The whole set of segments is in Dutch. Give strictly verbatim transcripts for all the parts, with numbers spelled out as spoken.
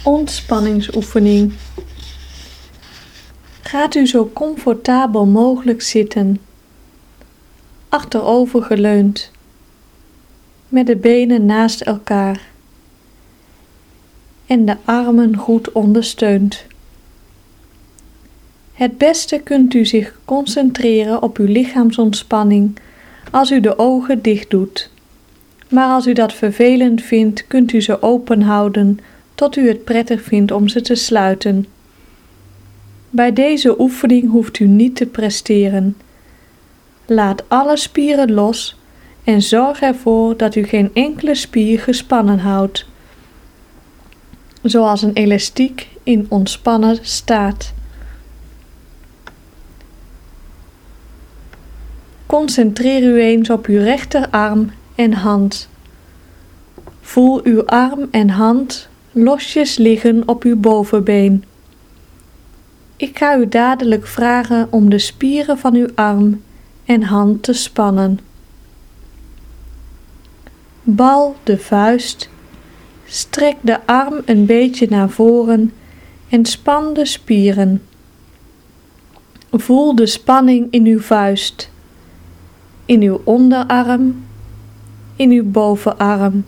Ontspanningsoefening. Gaat u zo comfortabel mogelijk zitten, achterovergeleund, met de benen naast elkaar en de armen goed ondersteund. Het beste kunt u zich concentreren op uw lichaamsontspanning als u de ogen dicht doet. Maar als u dat vervelend vindt, kunt u ze open houden tot u het prettig vindt om ze te sluiten. Bij deze oefening hoeft u niet te presteren. Laat alle spieren los en zorg ervoor dat u geen enkele spier gespannen houdt, zoals een elastiek in ontspannen staat. Concentreer u eens op uw rechterarm en hand. Voel uw arm en hand losjes liggen op uw bovenbeen. Ik ga u dadelijk vragen om de spieren van uw arm en hand te spannen. Bal de vuist, strek de arm een beetje naar voren en span de spieren. Voel de spanning in uw vuist, in uw onderarm, in uw bovenarm.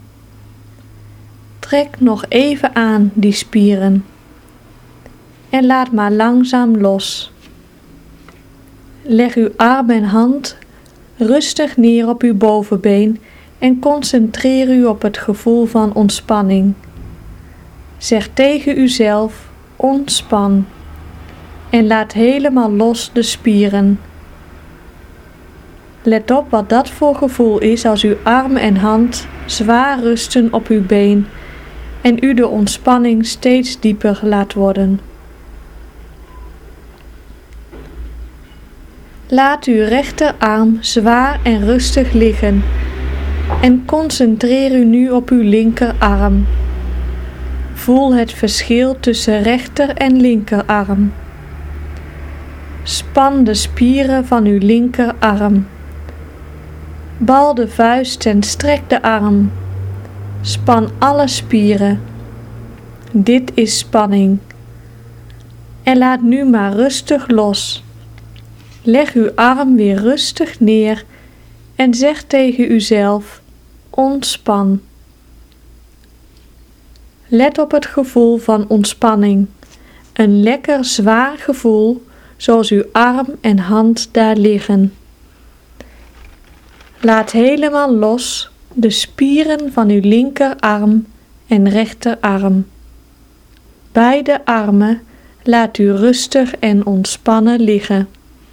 Trek nog even aan die spieren en laat maar langzaam los. Leg uw arm en hand rustig neer op uw bovenbeen en concentreer u op het gevoel van ontspanning. Zeg tegen uzelf: ontspan, en laat helemaal los de spieren. Let op wat dat voor gevoel is als uw arm en hand zwaar rusten op uw been en u de ontspanning steeds dieper laat worden. Laat uw rechterarm zwaar en rustig liggen en concentreer u nu op uw linkerarm. Voel het verschil tussen rechter en linkerarm. Span de spieren van uw linkerarm. Bal de vuist en strek de arm. Span alle spieren. Dit is spanning. En laat nu maar rustig los. Leg uw arm weer rustig neer en zeg tegen uzelf: ontspan. Let op het gevoel van ontspanning. Een lekker zwaar gevoel, zoals uw arm en hand daar liggen. Laat helemaal los de spieren van uw linkerarm en rechterarm. Beide armen laat u rustig en ontspannen liggen.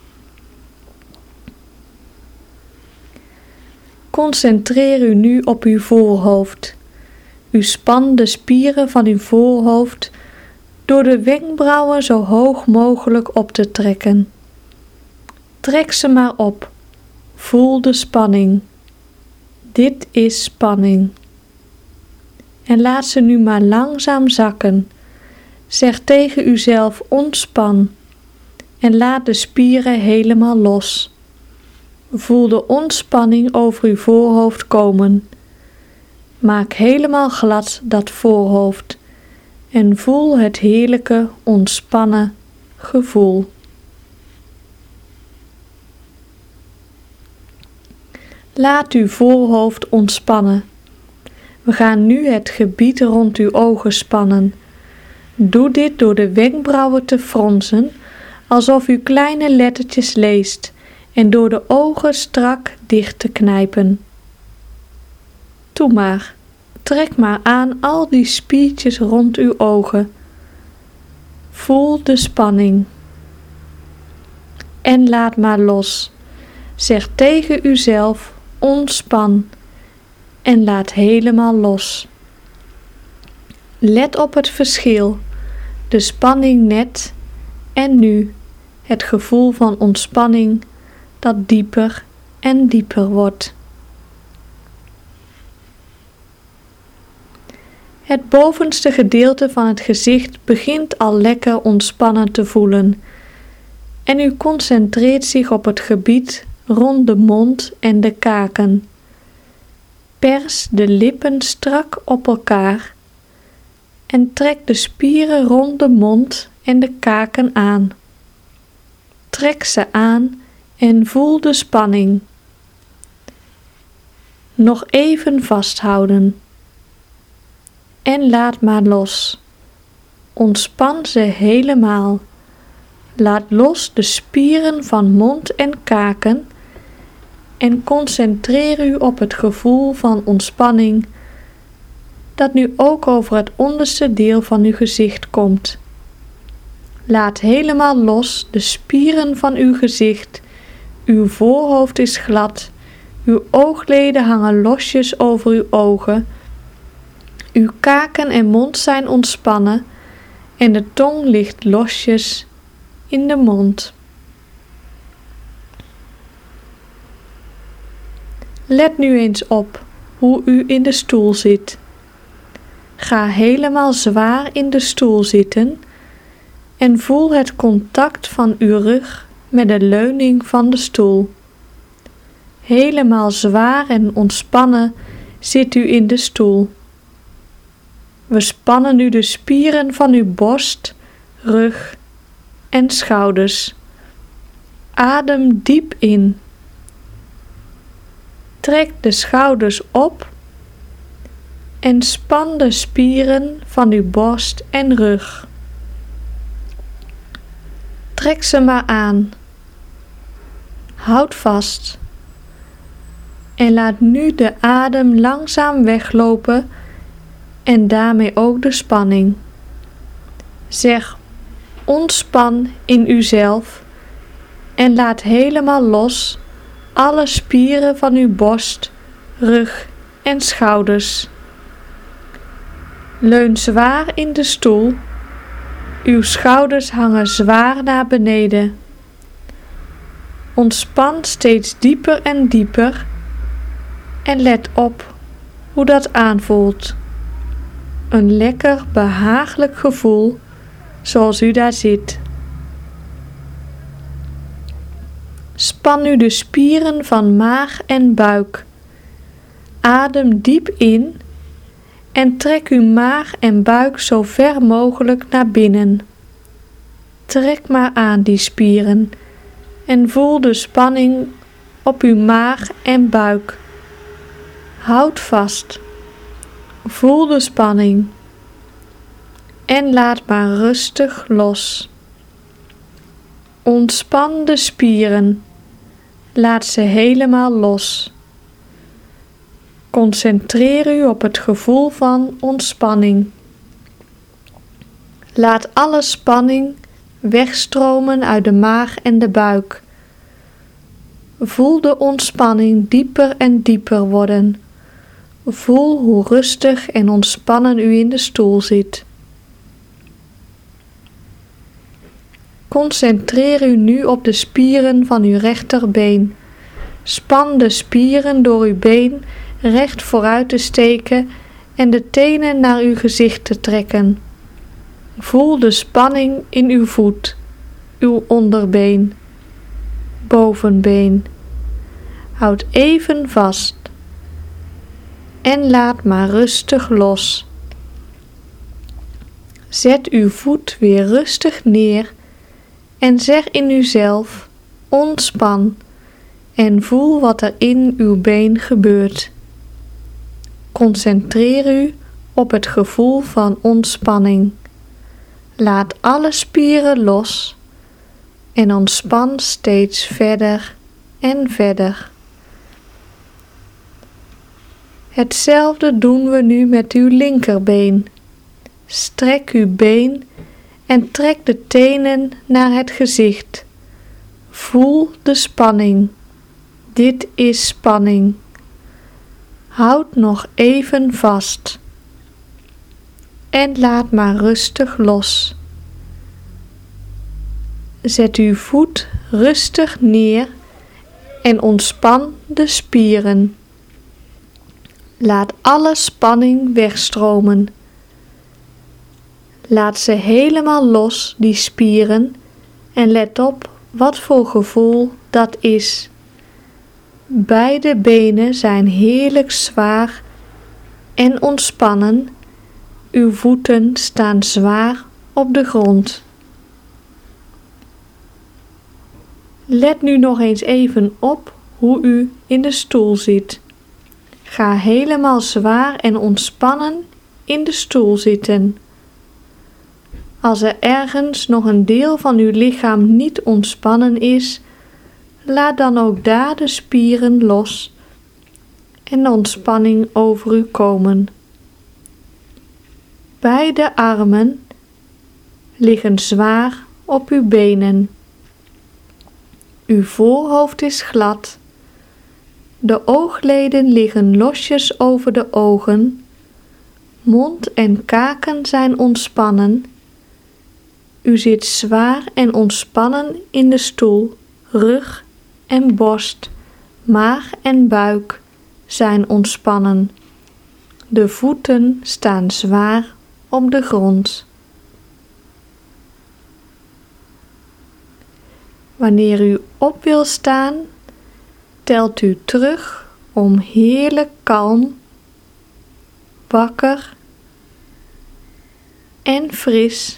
Concentreer u nu op uw voorhoofd. U spant de spieren van uw voorhoofd door de wenkbrauwen zo hoog mogelijk op te trekken. Trek ze maar op. Voel de spanning. Dit is spanning. En laat ze nu maar langzaam zakken. Zeg tegen uzelf: ontspan. En laat de spieren helemaal los. Voel de ontspanning over uw voorhoofd komen. Maak helemaal glad dat voorhoofd en voel het heerlijke ontspannen gevoel. Laat uw voorhoofd ontspannen. We gaan nu het gebied rond uw ogen spannen. Doe dit door de wenkbrauwen te fronsen, alsof u kleine lettertjes leest, en door de ogen strak dicht te knijpen. Doe maar, trek maar aan al die spiertjes rond uw ogen. Voel de spanning. En laat maar los. Zeg tegen uzelf: ontspan, en laat helemaal los. Let op het verschil, de spanning net en nu, het gevoel van ontspanning dat dieper en dieper wordt. Het bovenste gedeelte van het gezicht begint al lekker ontspannen te voelen en u concentreert zich op het gebied rond de mond en de kaken. Pers de lippen strak op elkaar en trek de spieren rond de mond en de kaken aan. Trek ze aan en voel de spanning. Nog even vasthouden. En laat maar los. Ontspan ze helemaal. Laat los de spieren van mond en kaken en concentreer u op het gevoel van ontspanning dat nu ook over het onderste deel van uw gezicht komt. Laat helemaal los de spieren van uw gezicht. Uw voorhoofd is glad. Uw oogleden hangen losjes over uw ogen. Uw kaken en mond zijn ontspannen en de tong ligt losjes in de mond. Let nu eens op hoe u in de stoel zit. Ga helemaal zwaar in de stoel zitten en voel het contact van uw rug met de leuning van de stoel. Helemaal zwaar en ontspannen zit u in de stoel. We spannen nu de spieren van uw borst, rug en schouders. Adem diep in. Trek de schouders op en span de spieren van uw borst en rug. Trek ze maar aan. Houd vast. En laat nu de adem langzaam weglopen en daarmee ook de spanning. Zeg ontspan in uzelf en laat helemaal los alle spieren van uw borst, rug en schouders. Leun zwaar in de stoel. Uw schouders hangen zwaar naar beneden. Ontspan steeds dieper en dieper en let op hoe dat aanvoelt. Een lekker behagelijk gevoel zoals u daar zit. Span nu de spieren van maag en buik. Adem diep in en trek uw maag en buik zo ver mogelijk naar binnen. Trek maar aan die spieren en voel de spanning op uw maag en buik. Houd vast. Voel de spanning en laat maar rustig los. Ontspan de spieren. Laat ze helemaal los. Concentreer u op het gevoel van ontspanning. Laat alle spanning wegstromen uit de maag en de buik. Voel de ontspanning dieper en dieper worden. Voel hoe rustig en ontspannen u in de stoel zit. Concentreer u nu op de spieren van uw rechterbeen. Span de spieren door uw been recht vooruit te steken en de tenen naar uw gezicht te trekken. Voel de spanning in uw voet, uw onderbeen, bovenbeen. Houd even vast en laat maar rustig los. Zet uw voet weer rustig neer en zeg in uzelf: ontspan en voel wat er in uw been gebeurt. Concentreer u op het gevoel van ontspanning. Laat alle spieren los en ontspan steeds verder en verder. Hetzelfde doen we nu met uw linkerbeen. Strek uw been en trek de tenen naar het gezicht. Voel de spanning. Dit is spanning. Houd nog even vast. En laat maar rustig los. Zet uw voet rustig neer en ontspan de spieren. Laat alle spanning wegstromen. Laat ze helemaal los, die spieren, en let op wat voor gevoel dat is. Beide benen zijn heerlijk zwaar en ontspannen. Uw voeten staan zwaar op de grond. Let nu nog eens even op hoe u in de stoel zit. Ga helemaal zwaar en ontspannen in de stoel zitten. Als er ergens nog een deel van uw lichaam niet ontspannen is, laat dan ook daar de spieren los en de ontspanning over u komen. Beide armen liggen zwaar op uw benen. Uw voorhoofd is glad. De oogleden liggen losjes over de ogen. Mond en kaken zijn ontspannen. U zit zwaar en ontspannen in de stoel. Rug en borst, maag en buik zijn ontspannen. De voeten staan zwaar op de grond. Wanneer u op wil staan, telt u terug om heerlijk kalm, wakker en fris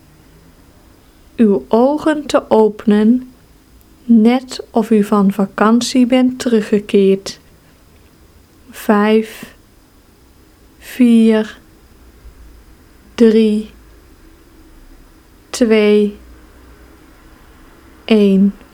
uw ogen te openen, net of u van vakantie bent teruggekeerd. Vijf, vier, drie, twee, één.